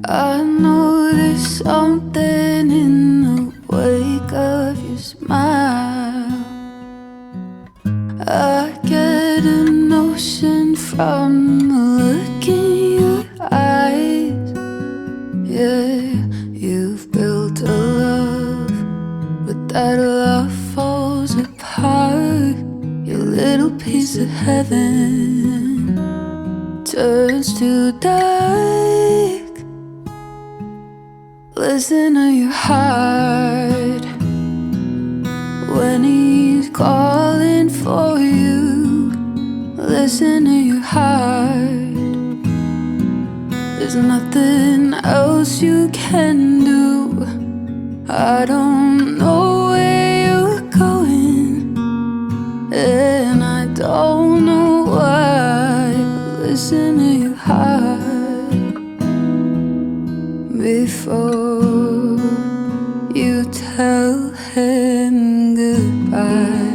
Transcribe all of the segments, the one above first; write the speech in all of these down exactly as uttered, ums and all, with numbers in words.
I know there's something in the wake of your smile. I get a notion from the look in your eyes. Yeah, you've built a love, but that love falls apart. Your little piece of heaven turns to dark. Listen to your heart when he's calling for you. Listen to your heart. There's nothing else you can do. I don't know where you're going, and I don't know why, but listen to your heart before you tell him goodbye.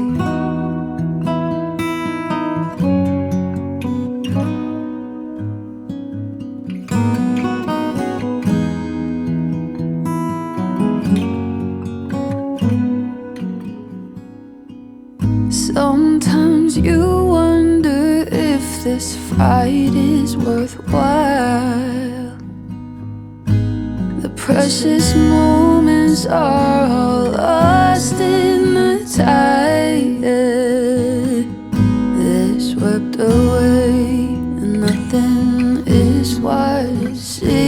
Sometimes you wonder if this fight is worthwhile. The precious moments are all lost in the tide. They're swept away and nothing is what it seems.